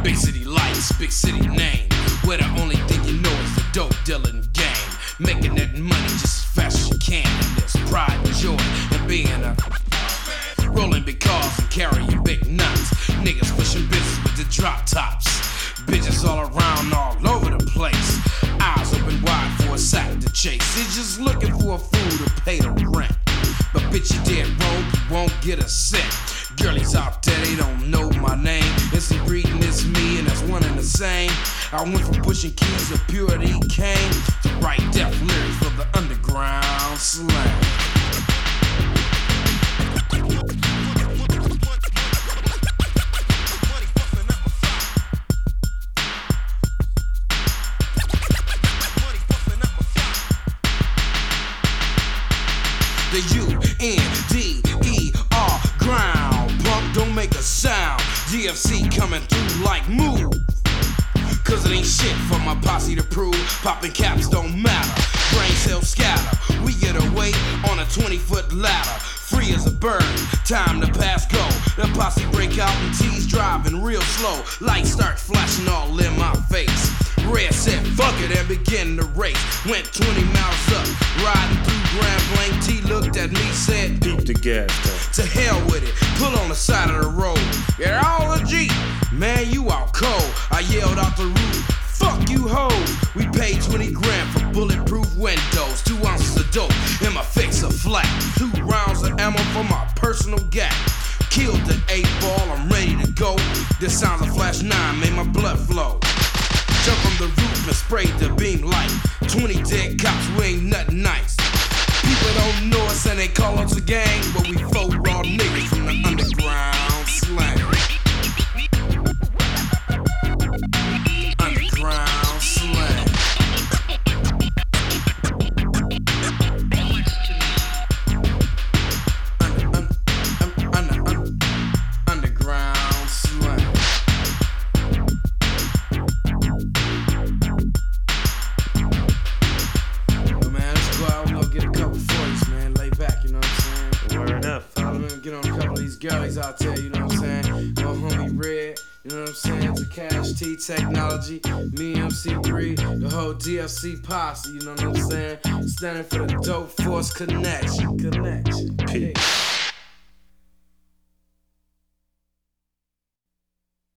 Big city lights, big city name, where the only thing you know is the dope dealing game. Making that money just as fast as you can. And there's pride and joy in being a rolling big cars and carrying big nuts. Niggas pushing bitches with the drop tops. Bitches all around, all over the place. Eyes open wide for a sack to chase. They're just looking for a fool to pay the rent. But bitch, you dead wrong, you won't get a cent. Girlies out there, they don't know my name. It's the breeding, it's me, and that's one and the same. I went from pushing keys to purity came to write death lyrics for the underground slang. The U-N-D-E-R ground. Punk don't make a sound. DFC coming through like move. Cause it ain't shit for my posse to prove. Popping caps don't matter. Brain cells scatter. We get away on a 20-foot ladder. Free as a bird, time to pass go. The posse break out and T's driving real slow. Lights start flashing all in my face. Red said fuck it and begin the race. Went 20 miles up, riding through Grand Blanc. T looked at me, said Beat the gas tank. to hell with it, pull on the side of the road. Get all the G, man you out cold. I yelled out the roof, fuck you hoes. We paid 20 grand for bulletproof windows. 2 ounces of dope in my face of flat. 2 rounds of ammo for my personal gap. Killed the 8-ball, I'm ready to go. This sounds of Flash 9, made my blood flow. Jump from the roof and sprayed the beam light. 20 dead cops, we ain't nothing nice. People don't know us and they call us a gang, but we 4 raw niggas from the underground slang. Underground slang. Underground slang. Get a couple 40s, man, lay back, you know what I'm saying? Word up, I'm gonna get on a couple of these girlies out there, you know what I'm saying? My homie Red, you know what I'm saying? It's a Cash T technology, me, MC3, the whole DFC posse, you know what I'm saying? Standing for the Dope Force Connection. Peace.